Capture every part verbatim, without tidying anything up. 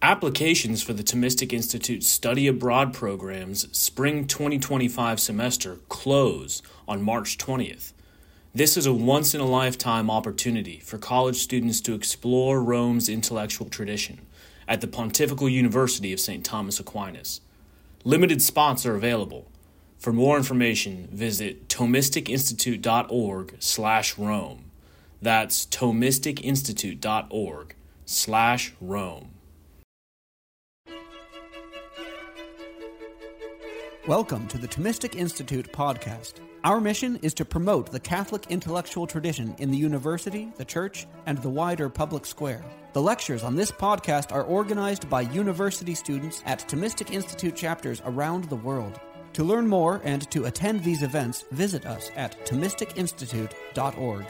Applications for the Thomistic Institute Study Abroad Program's Spring twenty twenty-five semester close on March twentieth. This is a once-in-a-lifetime opportunity for college students to explore Rome's intellectual tradition at the Pontifical University of Saint Thomas Aquinas. Limited spots are available. For more information, visit thomisticinstitute.org slash Rome. That's thomisticinstitute.org slash Rome. Welcome to the Thomistic Institute podcast. Our mission is to promote the Catholic intellectual tradition in the university, the church, and the wider public square. The lectures on this podcast are organized by university students at Thomistic Institute chapters around the world. To learn more and to attend these events, visit us at thomistic institute dot org.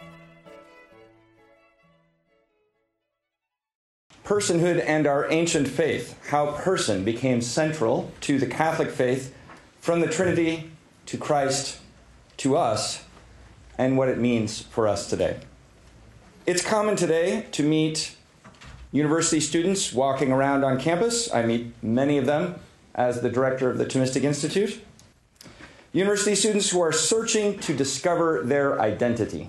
Personhood and our ancient faith, how person became central to the Catholic faith from the Trinity to Christ to us, and what it means for us today. It's common today to meet university students walking around on campus. I meet many of them as the director of the Thomistic Institute. University students who are searching to discover their identity.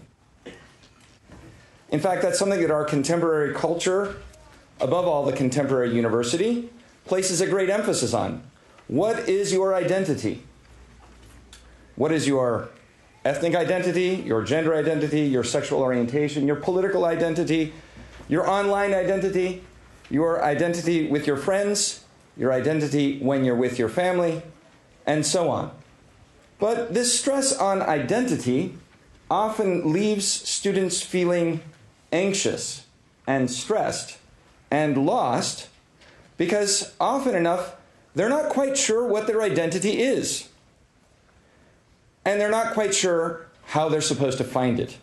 In fact, that's something that our contemporary culture, above all the contemporary university, places a great emphasis on. What is your identity? What is your ethnic identity, your gender identity, your sexual orientation, your political identity, your online identity, your identity with your friends, your identity when you're with your family, and so on. But this stress on identity often leaves students feeling anxious and stressed and lost, because often enough, they're not quite sure what their identity is. And they're not quite sure how they're supposed to find it.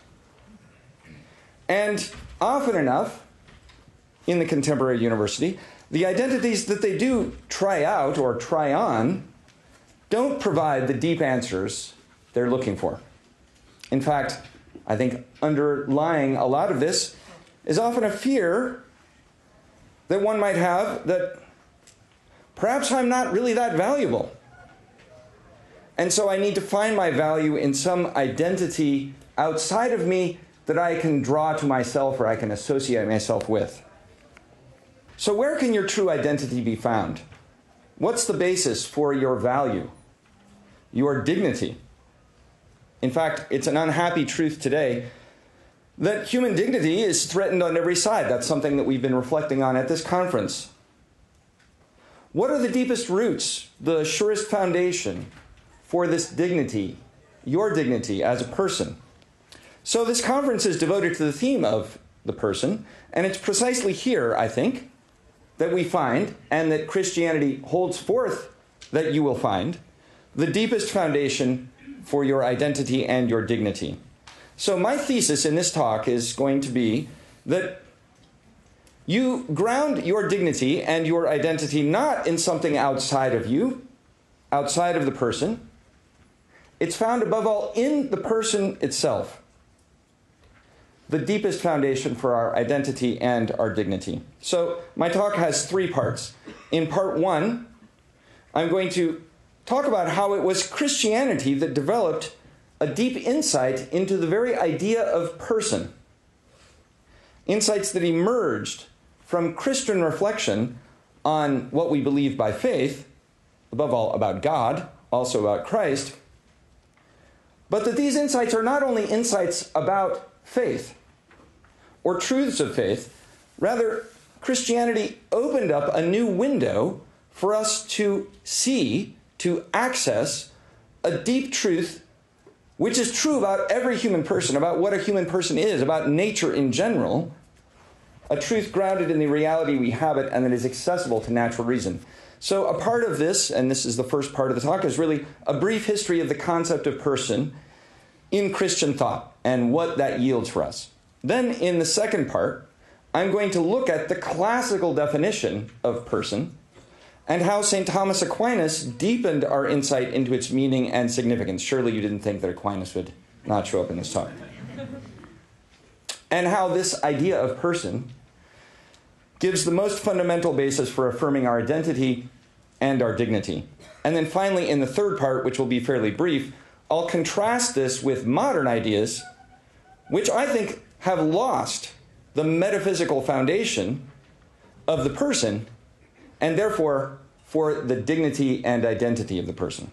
And often enough, in the contemporary university, the identities that they do try out or try on don't provide the deep answers they're looking for. In fact, I think underlying a lot of this is often a fear that one might have that perhaps I'm not really that valuable. And so I need to find my value in some identity outside of me that I can draw to myself or I can associate myself with. So where can your true identity be found? What's the basis for your value, your dignity? In fact, it's an unhappy truth today that human dignity is threatened on every side. That's something that we've been reflecting on at this conference. What are the deepest roots, the surest foundation for this dignity, your dignity as a person? So this conference is devoted to the theme of the person, and it's precisely here, I think, that we find, and that Christianity holds forth that you will find, the deepest foundation for your identity and your dignity. So my thesis in this talk is going to be that you ground your dignity and your identity not in something outside of you, outside of the person. It's found above all in the person itself, the deepest foundation for our identity and our dignity. So my talk has three parts. In part one, I'm going to talk about how it was Christianity that developed a deep insight into the very idea of person. Insights that emerged from Christian reflection on what we believe by faith, above all about God, also about Christ, but that these insights are not only insights about faith or truths of faith, rather Christianity opened up a new window for us to see, to access a deep truth which is true about every human person, about what a human person is, about nature in general, a truth grounded in the reality we habit and that is accessible to natural reason. So a part of this, and this is the first part of the talk, is really a brief history of the concept of person in Christian thought and what that yields for us. Then in the second part, I'm going to look at the classical definition of person and how Saint Thomas Aquinas deepened our insight into its meaning and significance. Surely you didn't think that Aquinas would not show up in this talk. And how this idea of person gives the most fundamental basis for affirming our identity and our dignity. And then finally, in the third part, which will be fairly brief, I'll contrast this with modern ideas, which I think have lost the metaphysical foundation of the person, and therefore for the dignity and identity of the person.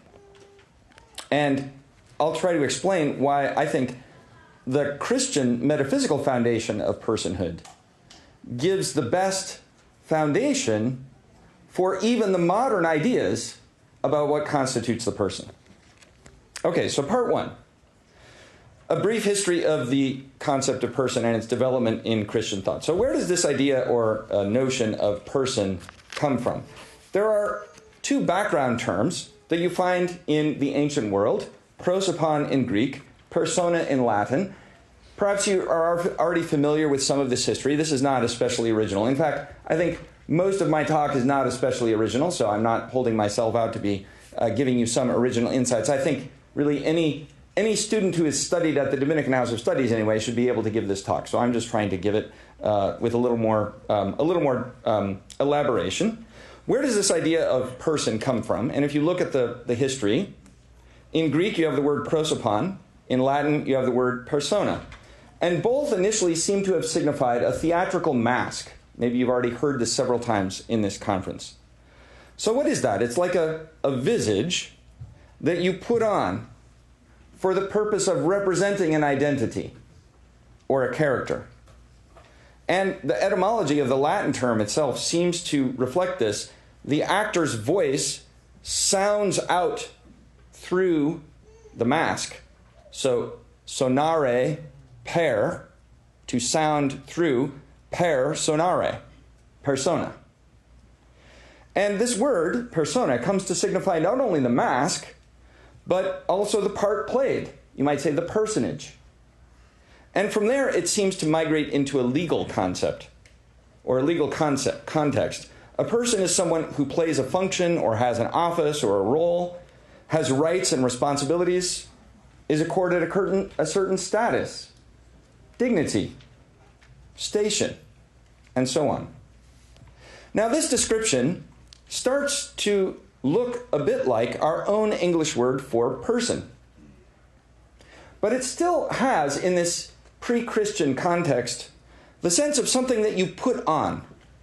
And I'll try to explain why I think the Christian metaphysical foundation of personhood gives the best foundation for even the modern ideas about what constitutes the person. Okay, so part one. A brief history of the concept of person and its development in Christian thought. So where does this idea or uh, notion of person come from? There are two background terms that you find in the ancient world, prosopon in Greek, persona in Latin. Perhaps you are already familiar with some of this history. This is not especially original. In fact, I think most of my talk is not especially original, so I'm not holding myself out to be uh, giving you some original insights. I think really any any student who has studied at the Dominican House of Studies anyway should be able to give this talk. So I'm just trying to give it uh, with a little more um, a little more um, elaboration. Where does this idea of person come from? And if you look at the, the history, in Greek you have the word prosopon, in Latin you have the word persona. And both initially seem to have signified a theatrical mask. Maybe you've already heard this several times in this conference. So what is that? It's like a, a visage that you put on for the purpose of representing an identity or a character. And the etymology of the Latin term itself seems to reflect this. The actor's voice sounds out through the mask. So sonare, per, to sound through, per sonare, persona. And this word, persona, comes to signify not only the mask, but also the part played. You might say the personage. And from there, it seems to migrate into a legal concept, or a legal concept context. A person is someone who plays a function, or has an office, or a role, has rights and responsibilities, is accorded a certain, a certain status, dignity, station, and so on. Now, this description starts to look a bit like our own English word for person. But it still has, in this pre-Christian context, the sense of something that you put on.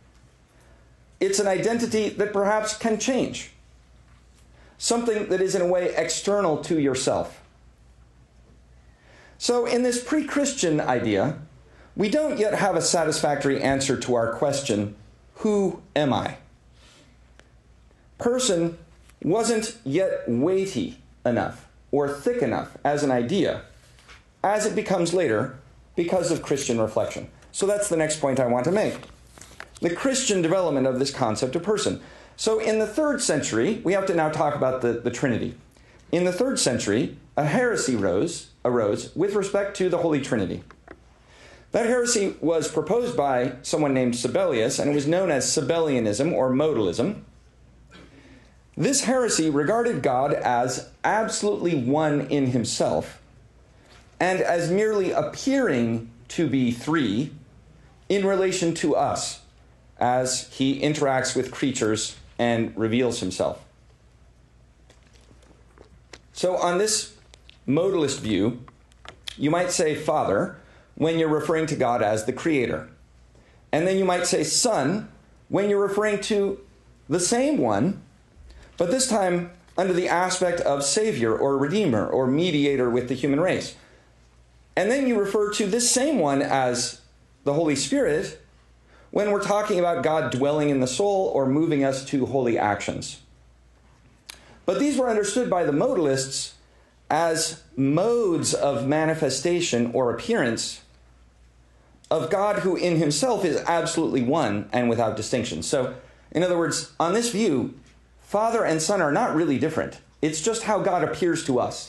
It's an identity that perhaps can change. Something that is in a way external to yourself. So in this pre-Christian idea, we don't yet have a satisfactory answer to our question, who am I? Person wasn't yet weighty enough or thick enough as an idea, as it becomes later because of Christian reflection. So that's the next point I want to make. The Christian development of this concept of person. So in the third century, we have to now talk about the, the Trinity. In the third century, a heresy rose, arose with respect to the Holy Trinity. That heresy was proposed by someone named Sabellius, and it was known as Sabellianism or modalism. This heresy regarded God as absolutely one in himself, and as merely appearing to be three in relation to us, as he interacts with creatures and reveals himself. So on this modalist view, you might say Father when you're referring to God as the Creator. And then you might say Son when you're referring to the same one, but this time under the aspect of Savior or Redeemer or Mediator with the human race. And then you refer to this same one as the Holy Spirit when we're talking about God dwelling in the soul or moving us to holy actions. But these were understood by the modalists as modes of manifestation or appearance of God who in himself is absolutely one and without distinction. So, in other words, on this view, Father and Son are not really different. It's just how God appears to us.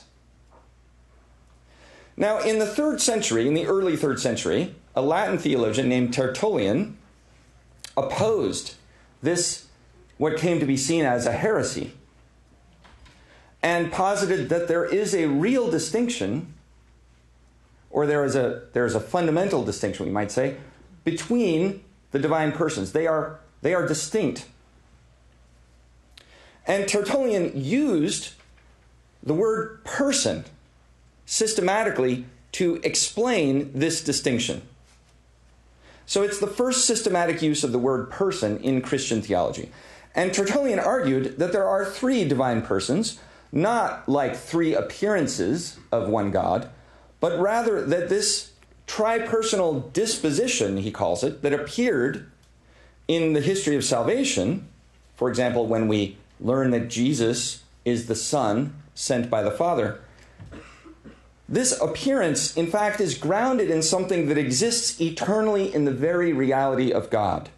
Now, in the third century, in the early third century, a Latin theologian named Tertullian opposed this, what came to be seen as a heresy, and posited that there is a real distinction, or there is a there is a fundamental distinction, we might say, between the the divine persons. They are, they are distinct. And Tertullian used the word person systematically to explain this distinction. So it's the first systematic use of the word person in Christian theology. And Tertullian argued that there are three divine persons, not like three appearances of one God, but rather that this tripersonal disposition, he calls it, that appeared in the history of salvation, for example, when we learn that Jesus is the Son sent by the Father, this appearance, in fact, is grounded in something that exists eternally in the very reality of God.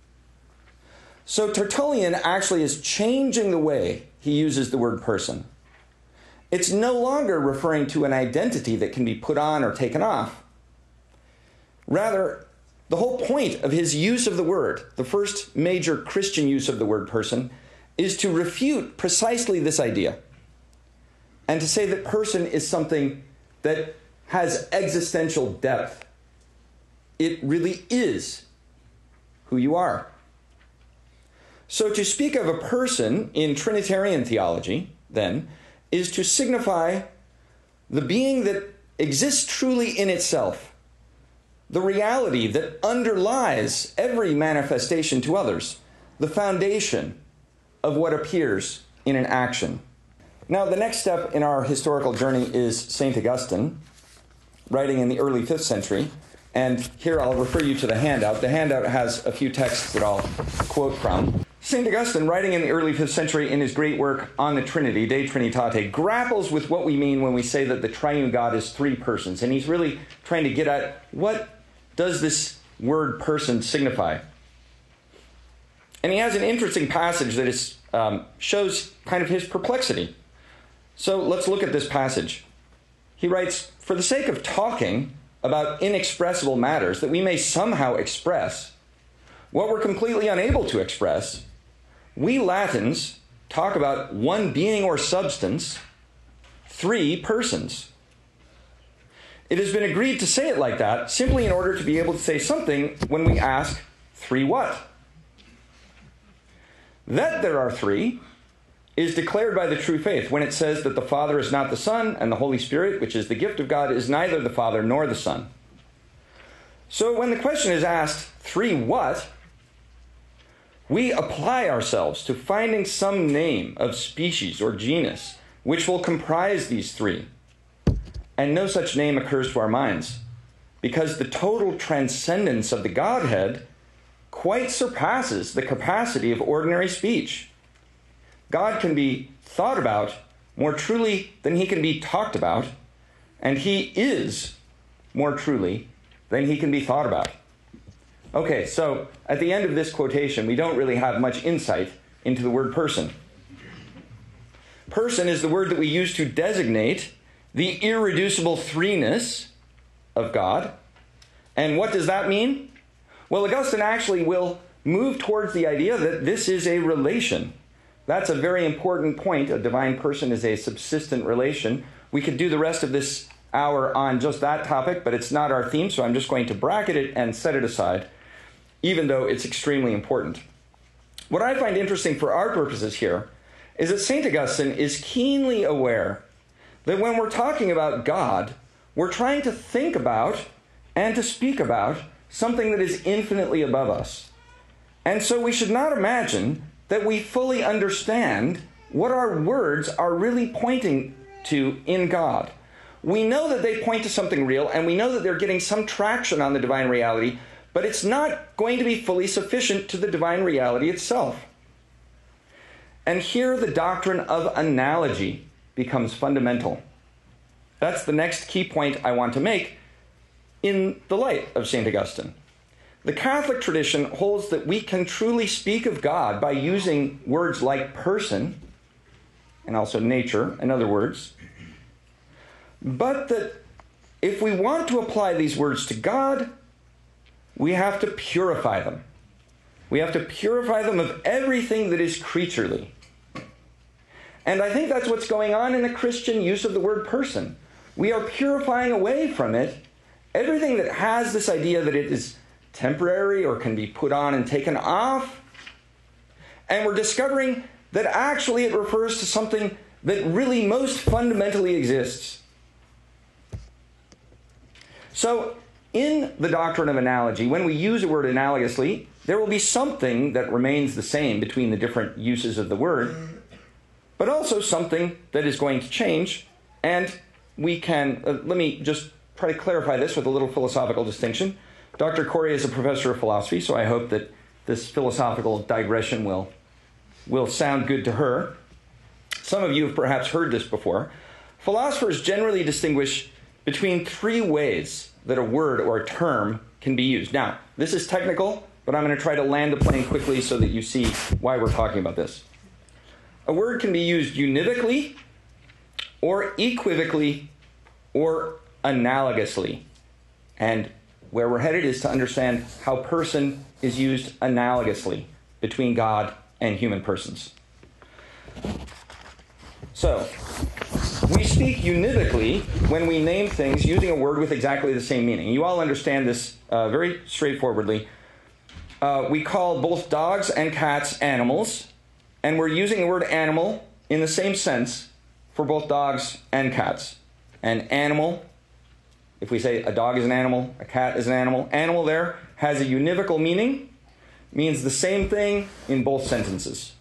So Tertullian actually is changing the way he uses the word person. It's no longer referring to an identity that can be put on or taken off. Rather, the whole point of his use of the word, the first major Christian use of the word person, is to refute precisely this idea and to say that person is something that has existential depth. It really is who you are. So to speak of a person in Trinitarian theology, then, is to signify the being that exists truly in itself, the reality that underlies every manifestation to others, the foundation of what appears in an action. Now, the next step in our historical journey is Saint Augustine, writing in the early fifth century. And here I'll refer you to the handout. The handout has a few texts that I'll quote from. Saint Augustine, writing in the early fifth century in his great work on the Trinity, De Trinitate, grapples with what we mean when we say that the triune God is three persons. And he's really trying to get at, what does this word person signify? And he has an interesting passage that is, um, shows kind of his perplexity. So let's look at this passage. He writes, "For the sake of talking about inexpressible matters that we may somehow express, what we're completely unable to express, we Latins talk about one being or substance, three persons. It has been agreed to say it like that simply in order to be able to say something when we ask, three what? That there are three is declared by the true faith when it says that the Father is not the Son, and the Holy Spirit, which is the gift of God, is neither the Father nor the Son. So when the question is asked, three what? We apply ourselves to finding some name of species or genus which will comprise these three. And no such name occurs to our minds, because the total transcendence of the Godhead quite surpasses the capacity of ordinary speech. God can be thought about more truly than he can be talked about, and he is more truly than he can be thought about." Okay, so at the end of this quotation, we don't really have much insight into the word person. Person is the word that we use to designate the irreducible threeness of God. And what does that mean? Well, Augustine actually will move towards the idea that this is a relation. That's a very important point. A divine person is a subsistent relation. We could do the rest of this hour on just that topic, but it's not our theme, so I'm just going to bracket it and set it aside, even though it's extremely important. What I find interesting for our purposes here is that Saint Augustine is keenly aware that when we're talking about God, we're trying to think about and to speak about something that is infinitely above us. And so we should not imagine that we fully understand what our words are really pointing to in God. We know that they point to something real, and we know that they're getting some traction on the divine reality, but it's not going to be fully sufficient to the divine reality itself. And here the doctrine of analogy becomes fundamental. That's the next key point I want to make in the light of Saint Augustine. The Catholic tradition holds that we can truly speak of God by using words like person, and also nature, and other words, but that if we want to apply these words to God, we have to purify them. We have to purify them of everything that is creaturely. And I think that's what's going on in the Christian use of the word person. We are purifying away from it everything that has this idea that it is temporary or can be put on and taken off. And we're discovering that actually it refers to something that really most fundamentally exists. So, in the doctrine of analogy, when we use the word analogously, there will be something that remains the same between the different uses of the word, but also something that is going to change. And we can, uh, let me just try to clarify this with a little philosophical distinction. Doctor Corey is a professor of philosophy, so I hope that this philosophical digression will, will sound good to her. Some of you have perhaps heard this before. Philosophers generally distinguish between three ways that a word or a term can be used. Now, this is technical, but I'm going to try to land the plane quickly so that you see why we're talking about this. A word can be used univocally, or equivocally, or analogously. And where we're headed is to understand how person is used analogously between God and human persons. So, we speak univocally when we name things using a word with exactly the same meaning. You all understand this uh, very straightforwardly. Uh, we call both dogs and cats animals, and we're using the word animal in the same sense for both dogs and cats. An animal, if we say a dog is an animal, a cat is an animal, animal there has a univocal meaning, means the same thing in both sentences.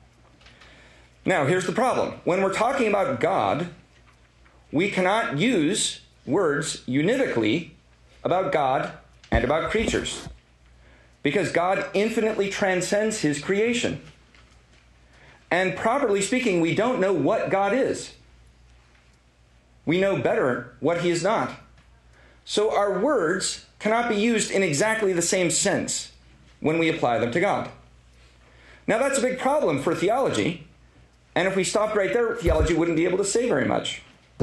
Now, here's the problem. When we're talking about God, we cannot use words univocally about God and about creatures, because God infinitely transcends his creation. And properly speaking, we don't know what God is. We know better what he is not. So our words cannot be used in exactly the same sense when we apply them to God. Now, that's a big problem for theology. And if we stopped right there, theology wouldn't be able to say very much.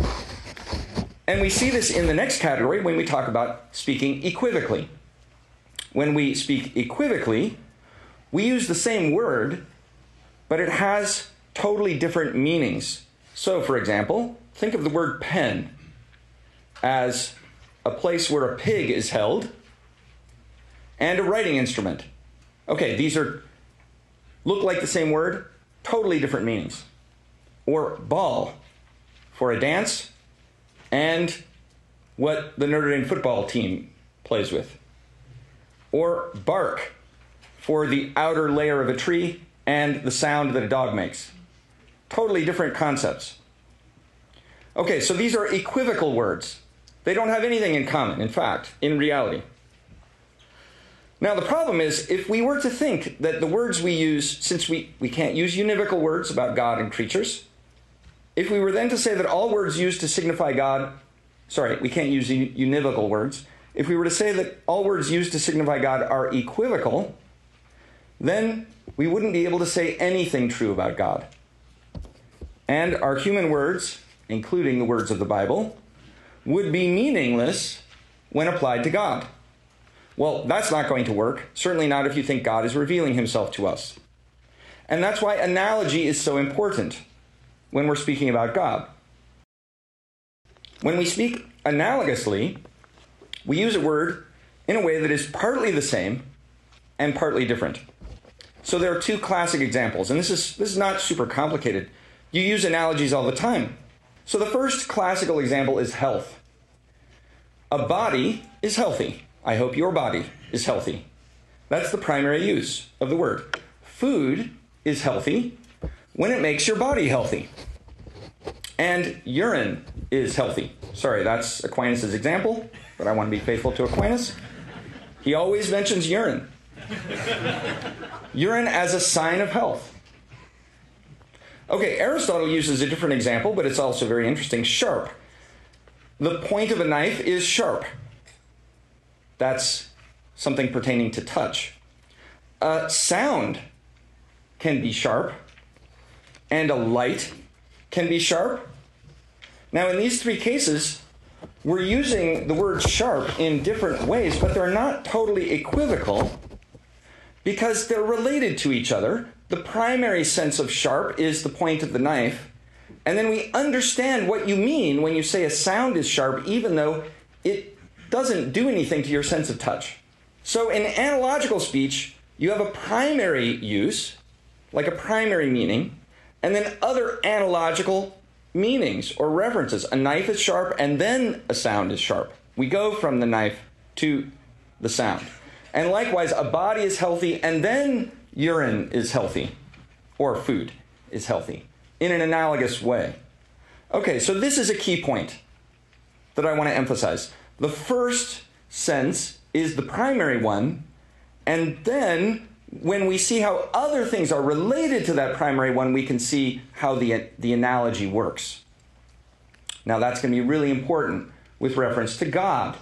And we see this in the next category when we talk about speaking equivocally. When we speak equivocally, we use the same word, but it has totally different meanings. So, for example, think of the word pen as a place where a pig is held and a writing instrument. Okay, these are look like the same word, totally different meanings. Or ball for a dance and what the Notre Dame football team plays with. Or bark for the outer layer of a tree and the sound that a dog makes. Totally different concepts. Okay, so these are equivocal words. They don't have anything in common, in fact, in reality. Now, the problem is, if we were to think that the words we use, since we, we can't use univocal words about God and creatures, if we were then to say that all words used to signify God, sorry, we can't use univocal words, if we were to say that all words used to signify God are equivocal, then we wouldn't be able to say anything true about God. And our human words, including the words of the Bible, would be meaningless when applied to God. Well, that's not going to work, certainly not if you think God is revealing himself to us. And that's why analogy is so important when we're speaking about God. When we speak analogously, we use a word in a way that is partly the same and partly different. So there are two classic examples, and this is, this is not super complicated. You use analogies all the time. So the first classical example is health. A body is healthy. I hope your body is healthy. That's the primary use of the word. Food is healthy when it makes your body healthy. And urine is healthy. Sorry, that's Aquinas' example, but I want to be faithful to Aquinas. He always mentions urine. Urine as a sign of health. Okay, Aristotle uses a different example, but it's also very interesting. Sharp. The point of a knife is sharp. That's something pertaining to touch. Uh, sound can be sharp, and a light can be sharp. Now, in these three cases, we're using the word sharp in different ways, but they're not totally equivocal because they're related to each other. The primary sense of sharp is the point of the knife, and then we understand what you mean when you say a sound is sharp, even though it doesn't do anything to your sense of touch. So in analogical speech, you have a primary use, like a primary meaning, and then other analogical meanings or references. A knife is sharp, and then a sound is sharp. We go from the knife to the sound. And likewise, a body is healthy, and then urine is healthy, or food is healthy, in an analogous way. Okay, so this is a key point that I want to emphasize. The first sense is the primary one, and then when we see how other things are related to that primary one, we can see how the, the analogy works. Now that's going to be really important with reference to God.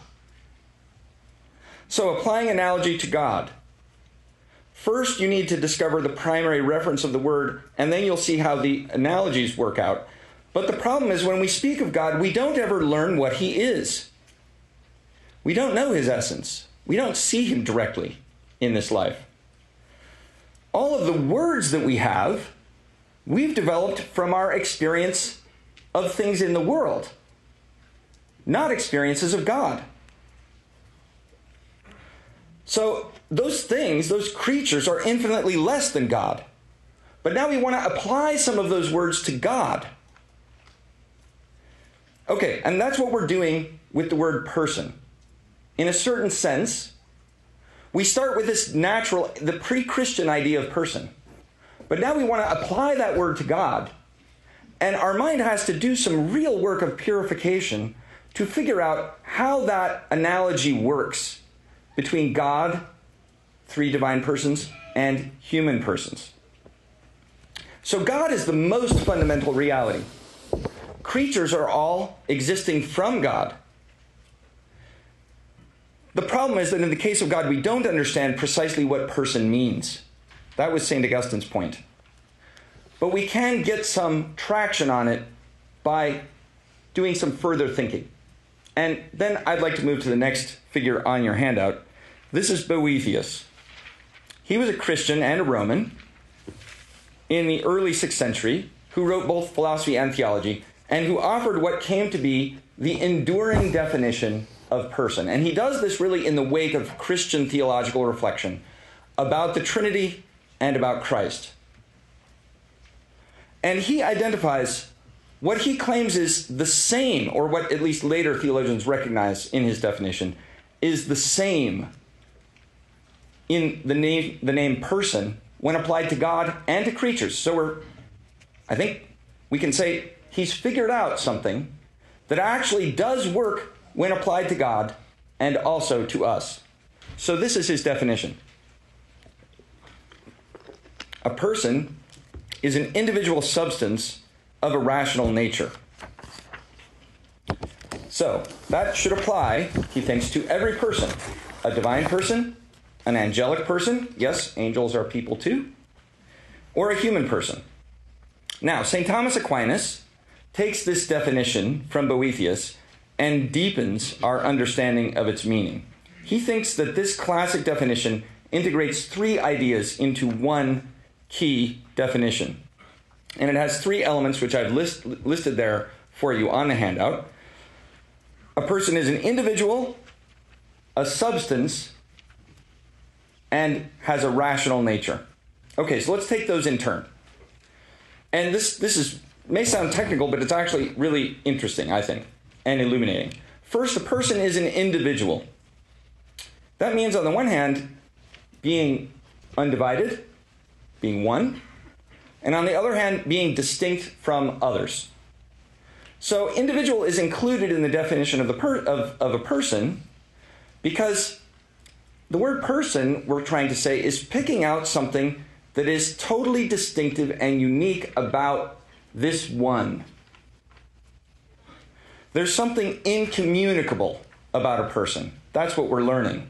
So applying analogy to God. First, you need to discover the primary reference of the word, and then you'll see how the analogies work out. But the problem is when we speak of God, we don't ever learn what he is. We don't know his essence. We don't see him directly in this life. All of the words that we have, we've developed from our experience of things in the world, not experiences of God. So those things, those creatures are infinitely less than God. But now we want to apply some of those words to God. Okay, and that's what we're doing with the word person. In a certain sense, we start with this natural, the pre-Christian idea of person. But now we want to apply that word to God. And our mind has to do some real work of purification to figure out how that analogy works between God, three divine persons, and human persons. So God is the most fundamental reality. Creatures are all existing from God. The problem is that in the case of God, we don't understand precisely what person means. That was Saint Augustine's point. But we can get some traction on it by doing some further thinking. And then I'd like to move to the next figure on your handout. This is Boethius. He was a Christian and a Roman in the early sixth century who wrote both philosophy and theology, and who offered what came to be the enduring definition of person. And he does this really in the wake of Christian theological reflection about the Trinity and about Christ. And he identifies what he claims is the same, or what at least later theologians recognize in his definition, is the same in the name, the name person when applied to God and to creatures. So we're, I think we can say he's figured out something that actually does work when applied to God and also to us. So this is his definition. A person is an individual substance of a rational nature. So that should apply, he thinks, to every person. A divine person, an angelic person, yes, angels are people too, or a human person. Now, Saint Thomas Aquinas takes this definition from Boethius and deepens our understanding of its meaning. He thinks that this classic definition integrates three ideas into one key definition. And it has three elements which I've list, listed there for you on the handout. A person is an individual, a substance, and has a rational nature. Okay, so let's take those in turn. And this, this is may sound technical, but it's actually really interesting, I think, and illuminating. First, a person is an individual. That means, on the one hand, being undivided, being one, and on the other hand, being distinct from others. So individual is included in the definition of, the per- of, of a person because the word person, we're trying to say, is picking out something that is totally distinctive and unique about this one. There's something incommunicable about a person. That's what we're learning.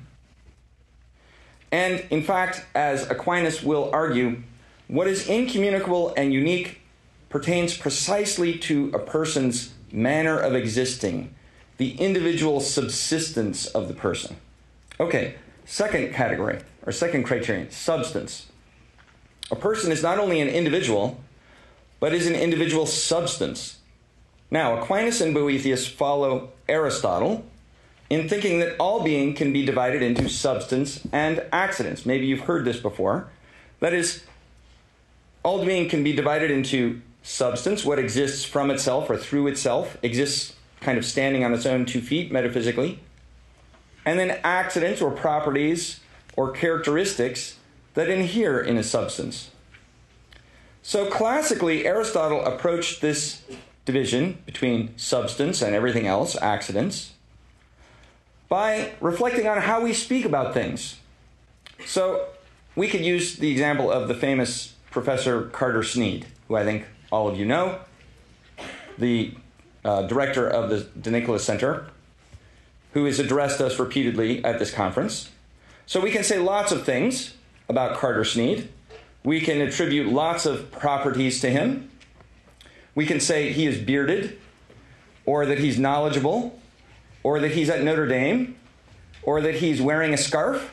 And in fact, as Aquinas will argue, what is incommunicable and unique pertains precisely to a person's manner of existing, the individual subsistence of the person. Okay, second category, or second criterion, substance. A person is not only an individual, but is an individual substance. Now, Aquinas and Boethius follow Aristotle, in thinking that all being can be divided into substance and accidents. Maybe you've heard this before. That is, all being can be divided into substance, what exists from itself or through itself, exists kind of standing on its own two feet metaphysically, and then accidents or properties or characteristics that inhere in a substance. So classically, Aristotle approached this division between substance and everything else, accidents, by reflecting on how we speak about things. So we could use the example of the famous Professor Carter Snead, who I think all of you know, the uh, director of the De Nicolas Center, who has addressed us repeatedly at this conference. So we can say lots of things about Carter Snead. We can attribute lots of properties to him. We can say he is bearded, or that he's knowledgeable, or that he's at Notre Dame, or that he's wearing a scarf,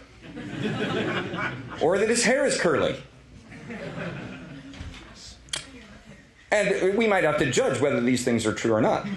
or that his hair is curly. And we might have to judge whether these things are true or not.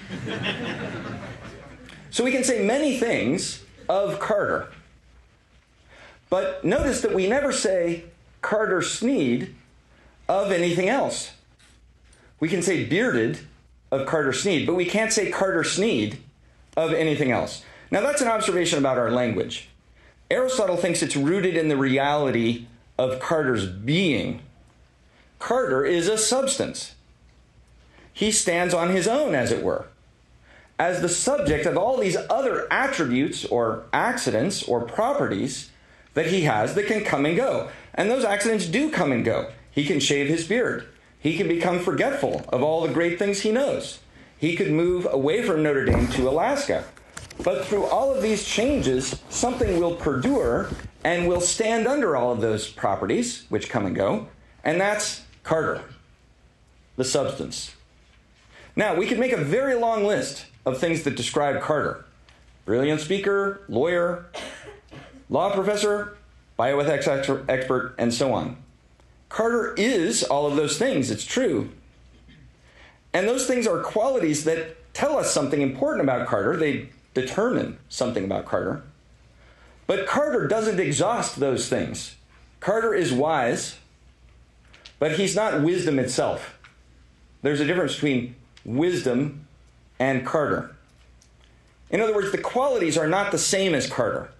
So we can say many things of Carter. But notice that we never say Carter Snead of anything else. We can say bearded of Carter Snead, but we can't say Carter Snead of anything else. Now that's an observation about our language. Aristotle thinks it's rooted in the reality of Carter's being. Carter is a substance. He stands on his own, as it were, as the subject of all these other attributes or accidents or properties that he has that can come and go. And those accidents do come and go. He can shave his beard. He can become forgetful of all the great things he knows. He could move away from Notre Dame to Alaska. But through all of these changes, something will perdure and will stand under all of those properties, which come and go, and that's Carter, the substance. Now, we could make a very long list of things that describe Carter. Brilliant speaker, lawyer, law professor, bioethics expert, and so on. Carter is all of those things, it's true. And those things are qualities that tell us something important about Carter. They determine something about Carter. But Carter doesn't exhaust those things. Carter is wise, but he's not wisdom itself. There's a difference between wisdom and Carter. In other words, the qualities are not the same as Carter.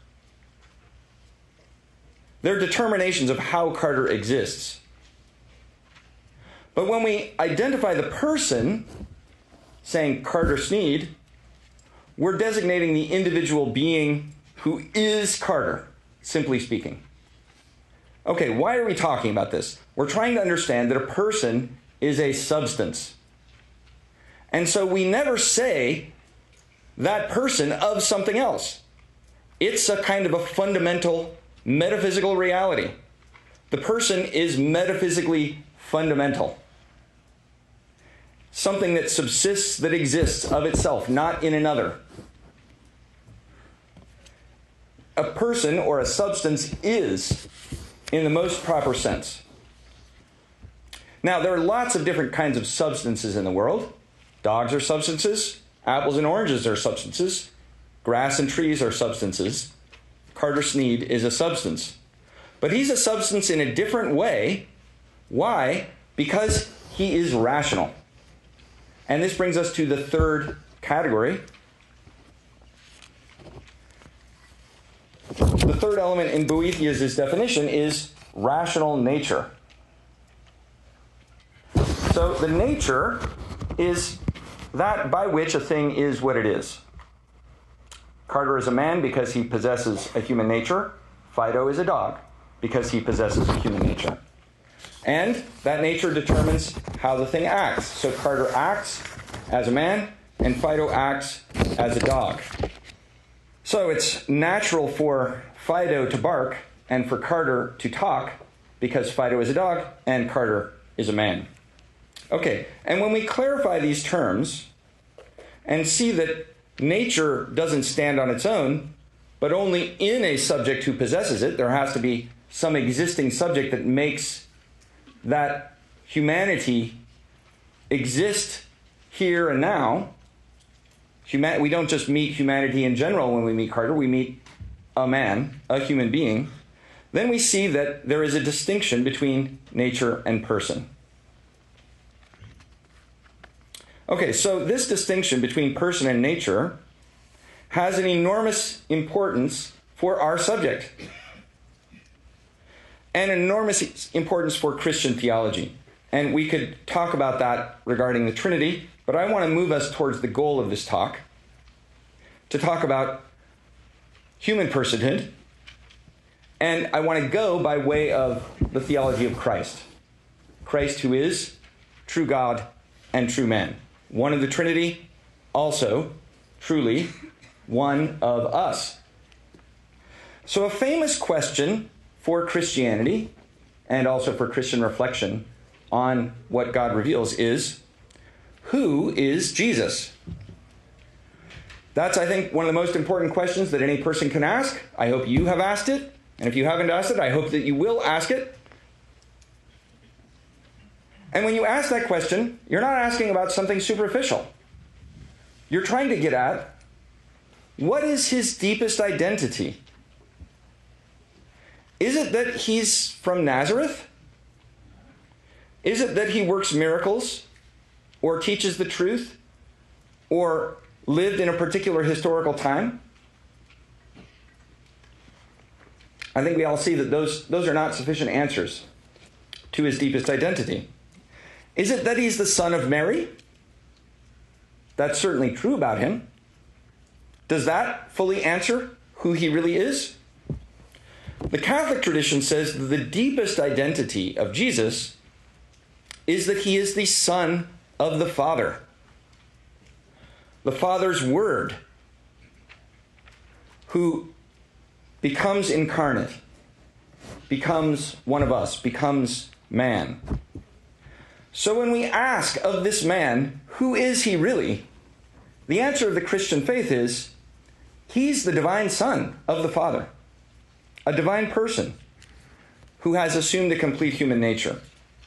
They're determinations of how Carter exists. But when we identify the person, saying Carter Snead, we're designating the individual being who is Carter, simply speaking. Okay, why are we talking about this? We're trying to understand that a person is a substance. And so we never say that person of something else. It's a kind of a fundamental metaphysical reality. The person is metaphysically fundamental. Something that subsists, that exists of itself, not in another. A person or a substance is in the most proper sense. Now, there are lots of different kinds of substances in the world. Dogs are substances. Apples and oranges are substances. Grass and trees are substances. Carter Snead is a substance. But he's a substance in a different way. Why? Because he is rational. And this brings us to the third category. The third element in Boethius' definition is rational nature. So the nature is that by which a thing is what it is. Carter is a man because he possesses a human nature. Fido is a dog because he possesses a human nature. And that nature determines how the thing acts. So Carter acts as a man, and Fido acts as a dog. So it's natural for Fido to bark and for Carter to talk because Fido is a dog and Carter is a man. Okay, and when we clarify these terms and see that nature doesn't stand on its own, but only in a subject who possesses it, there has to be some existing subject that makes that humanity exist here and now. human, we don't just meet humanity in general when we meet Carter, we meet a man, a human being, then we see that there is a distinction between nature and person. Okay, so this distinction between person and nature has an enormous importance for our subject, and an enormous importance for Christian theology. And we could talk about that regarding the Trinity, but I want to move us towards the goal of this talk, to talk about human personhood, and I want to go by way of the theology of Christ. Christ who is true God and true man. One of the Trinity, also truly one of us. So a famous question for Christianity, and also for Christian reflection on what God reveals, is, who is Jesus? That's, I think, one of the most important questions that any person can ask. I hope you have asked it. And if you haven't asked it, I hope that you will ask it. And when you ask that question, you're not asking about something superficial. You're trying to get at, what is his deepest identity? Is it that he's from Nazareth? Is it that he works miracles, or teaches the truth, or lived in a particular historical time? I think we all see that those, those are not sufficient answers to his deepest identity. Is it that he's the son of Mary? That's certainly true about him. Does that fully answer who he really is? The Catholic tradition says that the deepest identity of Jesus is that he is the Son of the Father. The Father's Word, who becomes incarnate, becomes one of us, becomes man. So when we ask of this man, who is he really? The answer of the Christian faith is, he's the divine Son of the Father, a divine person who has assumed a complete human nature.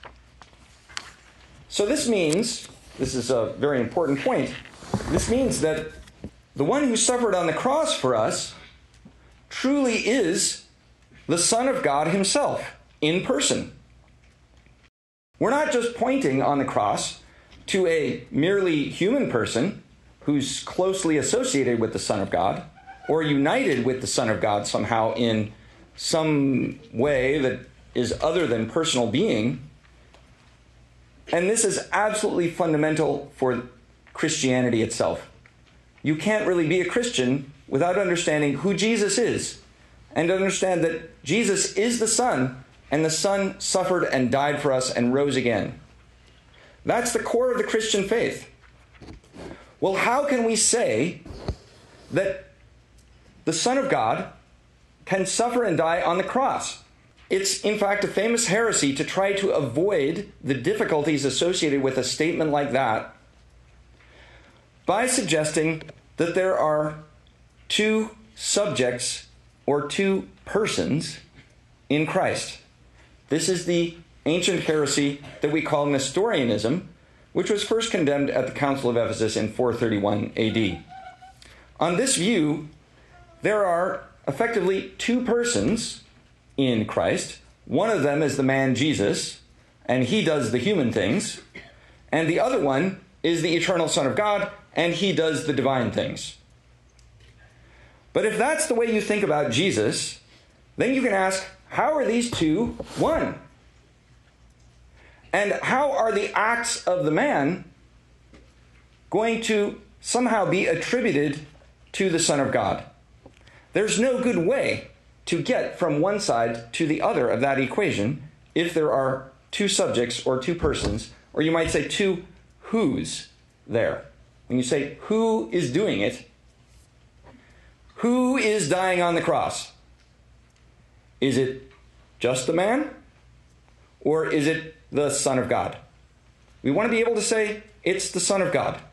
So this means, this is a very important point, this means that the one who suffered on the cross for us truly is the Son of God himself in person. We're not just pointing on the cross to a merely human person who's closely associated with the Son of God, or united with the Son of God somehow in some way that is other than personal being. And this is absolutely fundamental for Christianity itself. You can't really be a Christian without understanding who Jesus is, and to understand that Jesus is the Son, and the Son suffered and died for us and rose again. That's the core of the Christian faith. Well, how can we say that the Son of God can suffer and die on the cross? It's, in fact, a famous heresy to try to avoid the difficulties associated with a statement like that by suggesting that there are two subjects or two persons in Christ. This is the ancient heresy that we call Nestorianism, which was first condemned at the Council of Ephesus in four thirty-one A D. On this view, there are effectively two persons in Christ. One of them is the man Jesus, and he does the human things. And the other one is the eternal Son of God, and he does the divine things. But if that's the way you think about Jesus, then you can ask, how are these two one? And how are the acts of the man going to somehow be attributed to the Son of God? There's no good way to get from one side to the other of that equation if there are two subjects or two persons, or you might say two who's there. When you say who is doing it, who is dying on the cross? Is it just the man, or is it the Son of God? We want to be able to say it's the Son of God.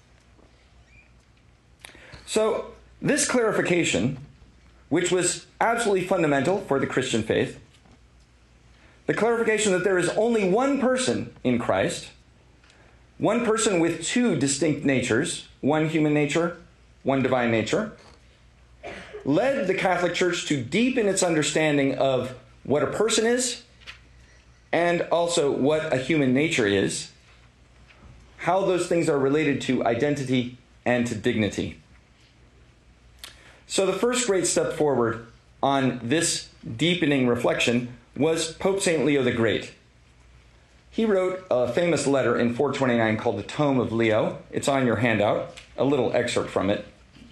So this clarification, which was absolutely fundamental for the Christian faith, the clarification that there is only one person in Christ, One person with two distinct natures, one human nature, one divine nature, led the Catholic Church to deepen its understanding of what a person is and also what a human nature is, how those things are related to identity and to dignity. So the first great step forward on this deepening reflection was Pope Saint Leo the Great. He wrote a famous letter in four twenty-nine called the Tome of Leo. It's on your handout, a little excerpt from it,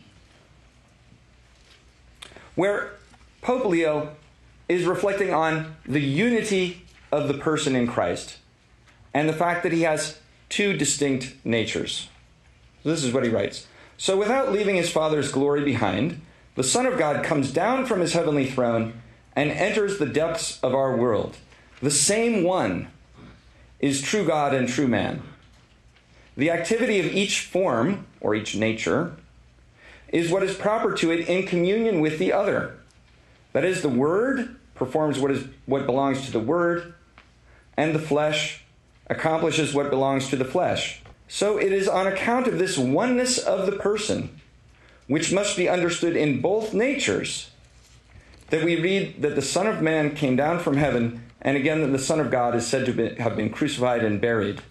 where Pope Leo is reflecting on the unity of the person in Christ and the fact that he has two distinct natures. This is what he writes. So without leaving his Father's glory behind, the Son of God comes down from his heavenly throne and enters the depths of our world. The same one is true God and true man. The activity of each form, or each nature, is what is proper to it in communion with the other. That is, the Word performs what is what belongs to the Word, and the flesh accomplishes what belongs to the flesh. So it is on account of this oneness of the person, which must be understood in both natures, that we read that the Son of Man came down from heaven, and again that the Son of God is said to be, have been crucified and buried.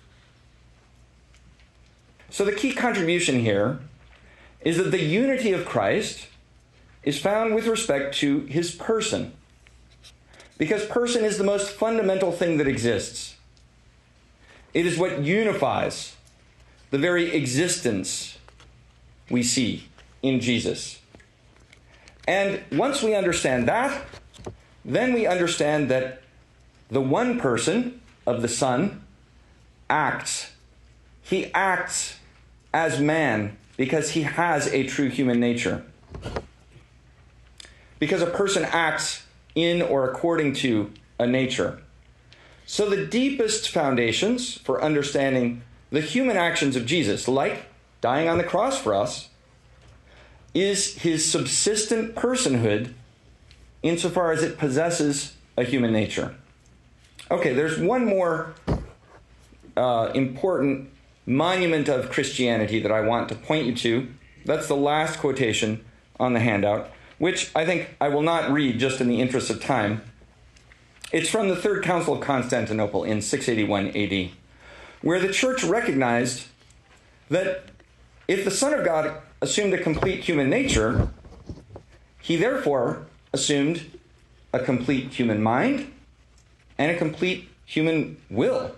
So the key contribution here is that the unity of Christ is found with respect to his person, because person is the most fundamental thing that exists. It is what unifies the very existence we see in Jesus. And once we understand that, then we understand that the one person of the Son acts. He acts as man because he has a true human nature. Because a person acts in or according to a nature. So the deepest foundations for understanding the human actions of Jesus, like dying on the cross for us, is his subsistent personhood insofar as it possesses a human nature. Okay, there's one more uh, important monument of Christianity that I want to point you to. That's the last quotation on the handout, which I think I will not read just in the interest of time. It's from the Third Council of Constantinople in six eighty-one A D, where the church recognized that if the Son of God assumed a complete human nature, he therefore assumed a complete human mind and a complete human will.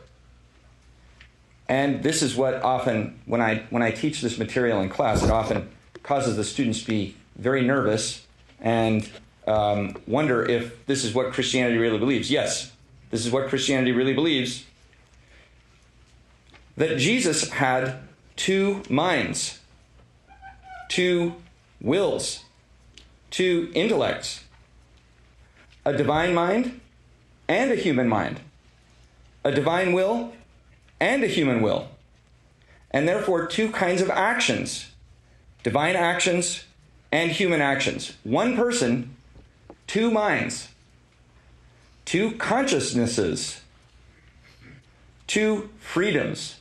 And this is what often, when I when I teach this material in class, it often causes the students to be very nervous and um, wonder if this is what Christianity really believes. Yes, this is what Christianity really believes. That Jesus had two minds, two wills, two intellects, a divine mind and a human mind, a divine will and a human will, and therefore two kinds of actions, divine actions and human actions. One person, two minds, two consciousnesses, two freedoms.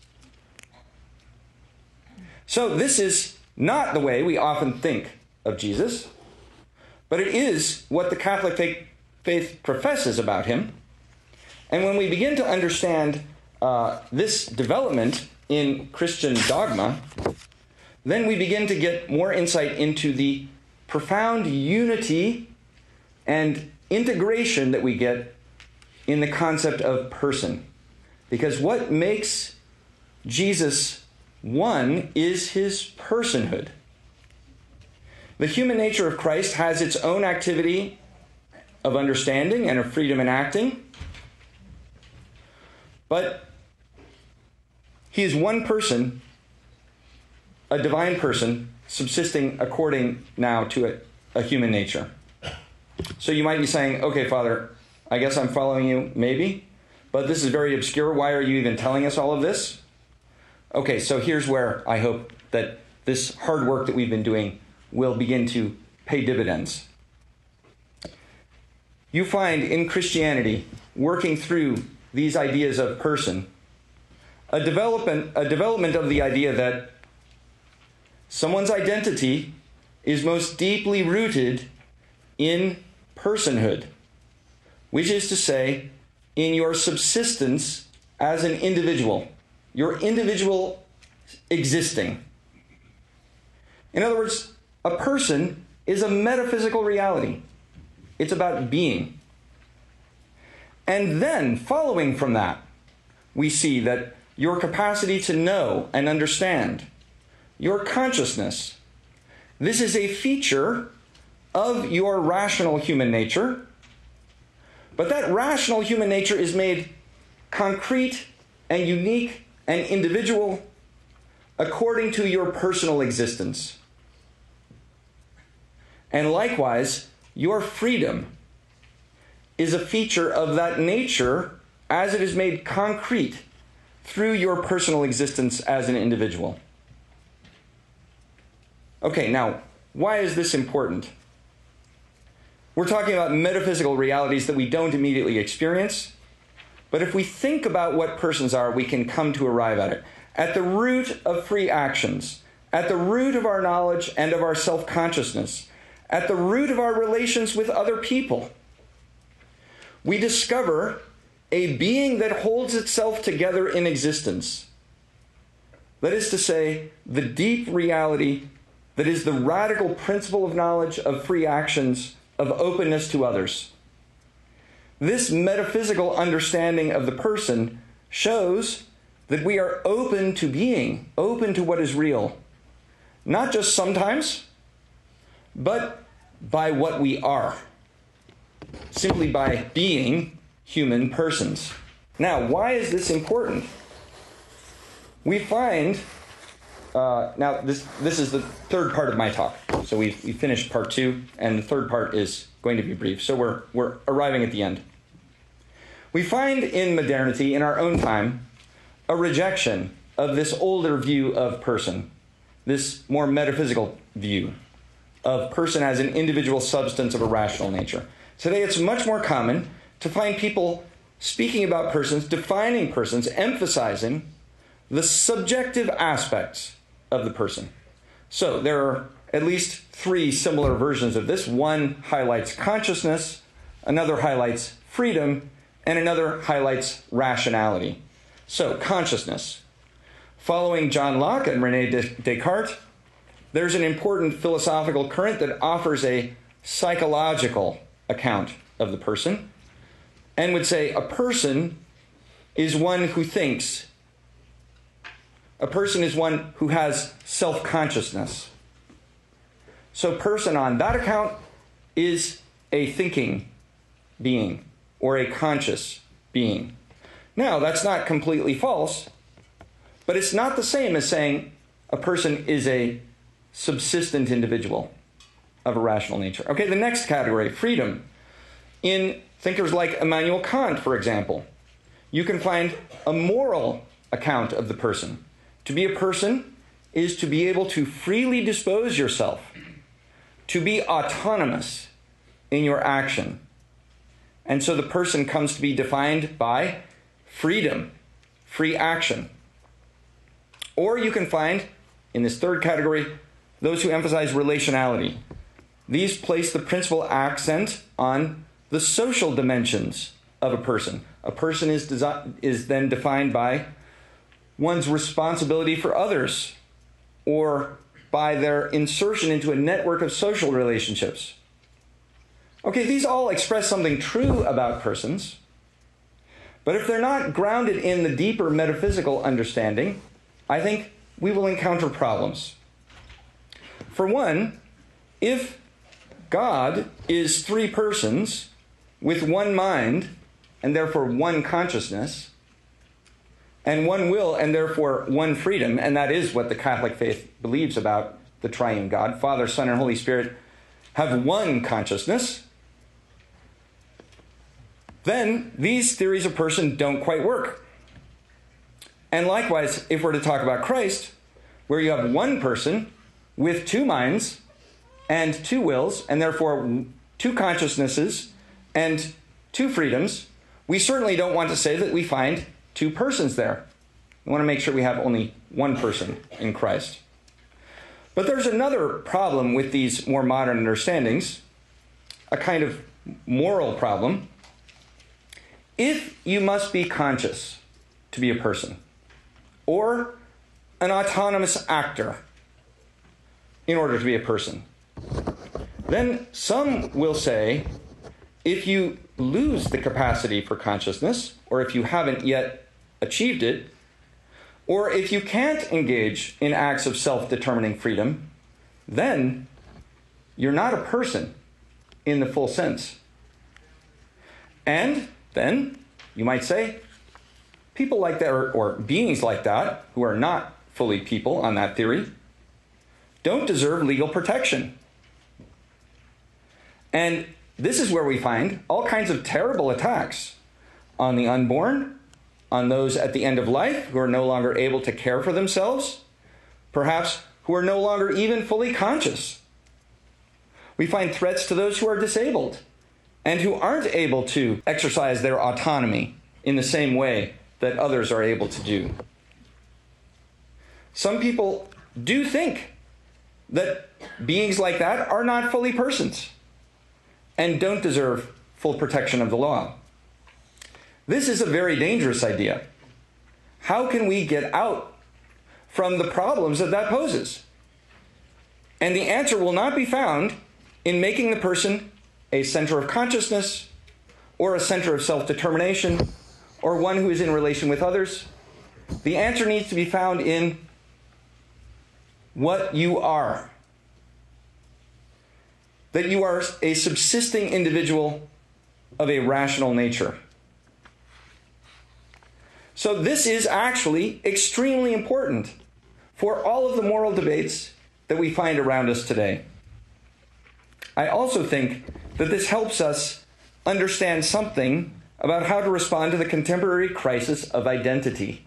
So this is not the way we often think of Jesus, but it is what the Catholic faith, faith professes about him. And when we begin to understand uh, this development in Christian dogma, then we begin to get more insight into the profound unity and integration that we get in the concept of person. Because what makes Jesus one is his personhood. The human nature of Christ has its own activity of understanding and of freedom in acting, but he is one person, a divine person, subsisting according now to a, a human nature. So you might be saying, okay, Father, I guess I'm following you, maybe, but this is very obscure. Why are you even telling us all of this? Okay, so here's where I hope that this hard work that we've been doing will begin to pay dividends. You find in Christianity, working through these ideas of person, a development, a development of the idea that someone's identity is most deeply rooted in personhood, which is to say, in your subsistence as an individual, your individual existing. In other words, a person is a metaphysical reality. It's about being. And then, following from that, we see that your capacity to know and understand, your consciousness, this is a feature of your rational human nature, but that rational human nature is made concrete and unique and individual according to your personal existence. And likewise, your freedom is a feature of that nature as it is made concrete through your personal existence as an individual. Okay, now, why is this important? We're talking about metaphysical realities that we don't immediately experience, but if we think about what persons are, we can come to arrive at it. At the root of free actions, at the root of our knowledge and of our self-consciousness, at the root of our relations with other people, we discover a being that holds itself together in existence. That is to say, the deep reality that is the radical principle of knowledge, of free actions, of openness to others. This metaphysical understanding of the person shows that we are open to being, open to what is real. Not just sometimes, but by what we are. Simply by being human persons. Now, why is this important? We find, uh, now this this is the third part of my talk. So we've, we finished part two, and the third part is going to be brief. So we're we're arriving at the end. We find in modernity, in our own time, a rejection of this older view of person, this more metaphysical view of person as an individual substance of a rational nature. Today it's much more common to find people speaking about persons, defining persons, emphasizing the subjective aspects of the person. So there are at least three similar versions of this. One highlights consciousness, another highlights freedom, and another highlights rationality. So consciousness. Following John Locke and René Descartes, there's an important philosophical current that offers a psychological account of the person and would say a person is one who thinks. A person is one who has self-consciousness. So person on that account is a thinking being or a conscious being. Now, that's not completely false, but it's not the same as saying a person is a subsistent individual of a rational nature. Okay, the next category, freedom. In thinkers like Immanuel Kant, for example, you can find a moral account of the person. To be a person is to be able to freely dispose yourself, to be autonomous in your action. And so the person comes to be defined by freedom, free action. Or you can find, in this third category, those who emphasize relationality. These place the principal accent on the social dimensions of a person. A person is, desi- is then defined by one's responsibility for others or by their insertion into a network of social relationships. Okay, these all express something true about persons, but if they're not grounded in the deeper metaphysical understanding, I think we will encounter problems. For one, if God is three persons with one mind and therefore one consciousness, and one will and therefore one freedom, and that is what the Catholic faith believes about the triune God, Father, Son, and Holy Spirit have one consciousness, then these theories of person don't quite work. And likewise, if we're to talk about Christ, where you have one person with two minds and two wills, and therefore two consciousnesses and two freedoms, we certainly don't want to say that we find two persons there. We want to make sure we have only one person in Christ. But there's another problem with these more modern understandings, a kind of moral problem. If you must be conscious to be a person, or an autonomous actor in order to be a person, then some will say, if you lose the capacity for consciousness, or if you haven't yet achieved it, or if you can't engage in acts of self-determining freedom, then you're not a person in the full sense. And then, you might say, people like that, or, or beings like that, who are not fully people on that theory, don't deserve legal protection. And this is where we find all kinds of terrible attacks on the unborn, on those at the end of life who are no longer able to care for themselves, perhaps who are no longer even fully conscious. We find threats to those who are disabled and who aren't able to exercise their autonomy in the same way that others are able to do. Some people do think that beings like that are not fully persons and don't deserve full protection of the law. This is a very dangerous idea. How can we get out from the problems that that poses? And the answer will not be found in making the person a center of consciousness or a center of self-determination or one who is in relation with others. The answer needs to be found in what you are. That you are a subsisting individual of a rational nature. So this is actually extremely important for all of the moral debates that we find around us today. I also think that this helps us understand something about how to respond to the contemporary crisis of identity.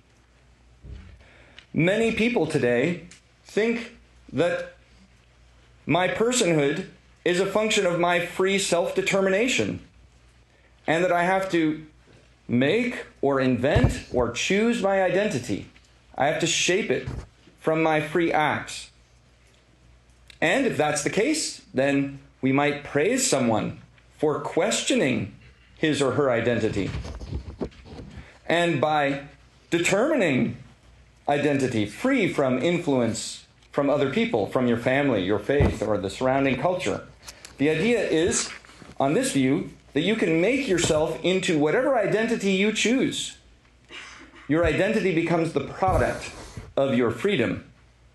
Many people today think that my personhood is a function of my free self-determination, and that I have to make or invent or choose my identity. I have to shape it from my free acts. And if that's the case, then we might praise someone for questioning his or her identity. And by determining identity free from influence from other people, from your family, your faith, or the surrounding culture, the idea is, on this view, that you can make yourself into whatever identity you choose. Your identity becomes the product of your freedom.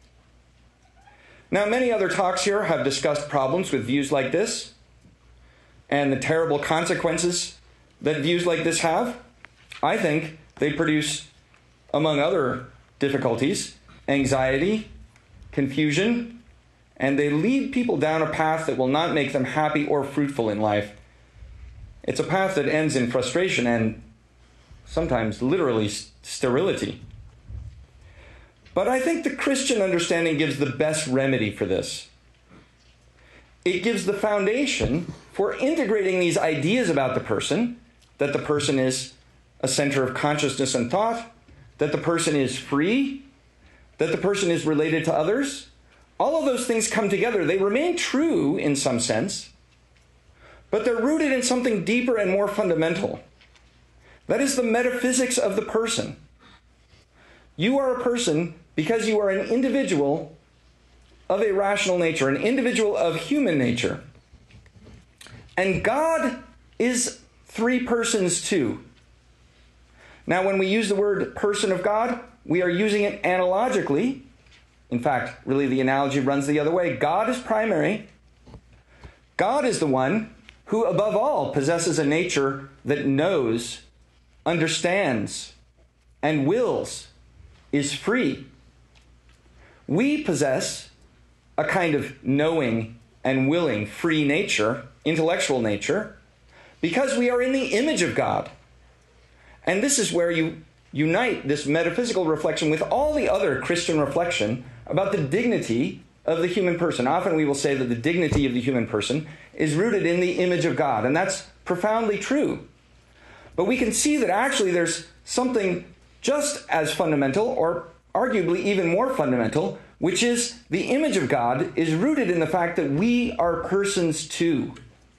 Now, many other talks here have discussed problems with views like this and the terrible consequences that views like this have. I think they produce, among other difficulties, anxiety, confusion, and they lead people down a path that will not make them happy or fruitful in life. It's a path that ends in frustration and sometimes literally sterility. But I think the Christian understanding gives the best remedy for this. It gives the foundation for integrating these ideas about the person, that the person is a center of consciousness and thought, that the person is free, that the person is related to others. All of those things come together. They remain true in some sense, but they're rooted in something deeper and more fundamental. That is the metaphysics of the person. You are a person because you are an individual of a rational nature, an individual of human nature. And God is three persons too. Now, when we use the word person of God, we are using it analogically. In fact, really the analogy runs the other way. God is primary. God is the one who, above all, possesses a nature that knows, understands, and wills, is free. We possess a kind of knowing and willing, free nature, intellectual nature, because we are in the image of God. And this is where you unite this metaphysical reflection with all the other Christian reflection about the dignity of the human person. Often we will say that the dignity of the human person is rooted in the image of God, and that's profoundly true. But we can see that actually there's something just as fundamental, or arguably even more fundamental, which is the image of God is rooted in the fact that we are persons too.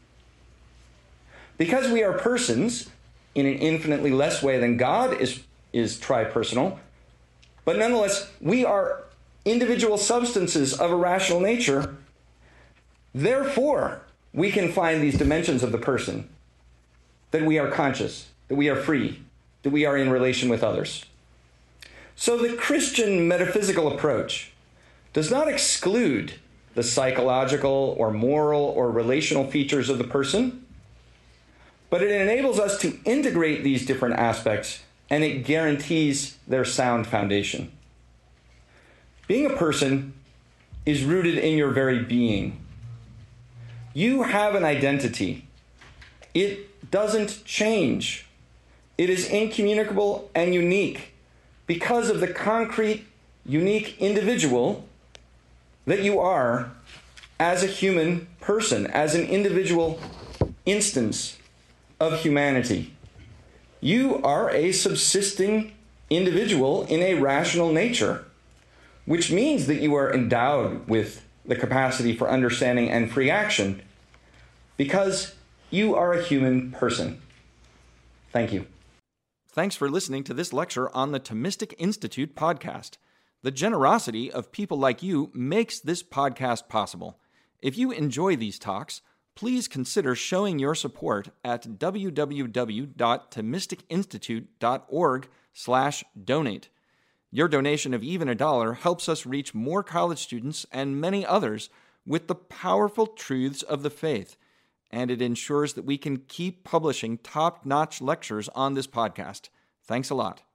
Because we are persons, in an infinitely less way than God is, is tri-personal, but nonetheless, we are individual substances of a rational nature. Therefore, we can find these dimensions of the person, that we are conscious, that we are free, that we are in relation with others. So the Christian metaphysical approach does not exclude the psychological or moral or relational features of the person, but it enables us to integrate these different aspects, and it guarantees their sound foundation. Being a person is rooted in your very being. You have an identity. It doesn't change. It is incommunicable and unique because of the concrete, unique individual that you are as a human person, as an individual instance of humanity. You are a subsisting individual in a rational nature, which means that you are endowed with the capacity for understanding and free action because you are a human person. Thank you. Thanks for listening to this lecture on the Thomistic Institute podcast. The generosity of people like you makes this podcast possible. If you enjoy these talks, please consider showing your support at w w w dot thomistic institute dot org slash donate. Your donation of even a dollar helps us reach more college students and many others with the powerful truths of the faith, and it ensures that we can keep publishing top-notch lectures on this podcast. Thanks a lot.